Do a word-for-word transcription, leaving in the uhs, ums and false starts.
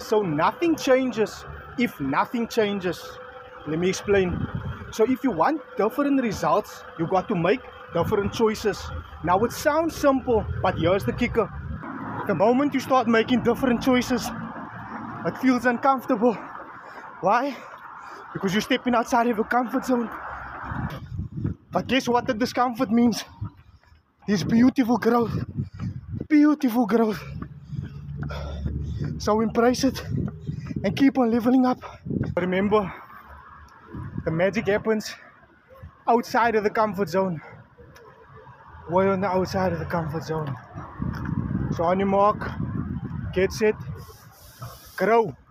So nothing changes if nothing changes. Let me explain. So if you want different results, you got to make different choices. Now it sounds simple, but here's the kicker. The moment you start making different choices, it feels uncomfortable. Why? Because you're stepping outside of your comfort zone. But guess what the discomfort means? There's beautiful growth. Beautiful growth. So embrace it and keep on leveling up. Remember, the magic happens outside of the comfort zone. We're on the outside of the comfort zone. So on your mark, get set, grow.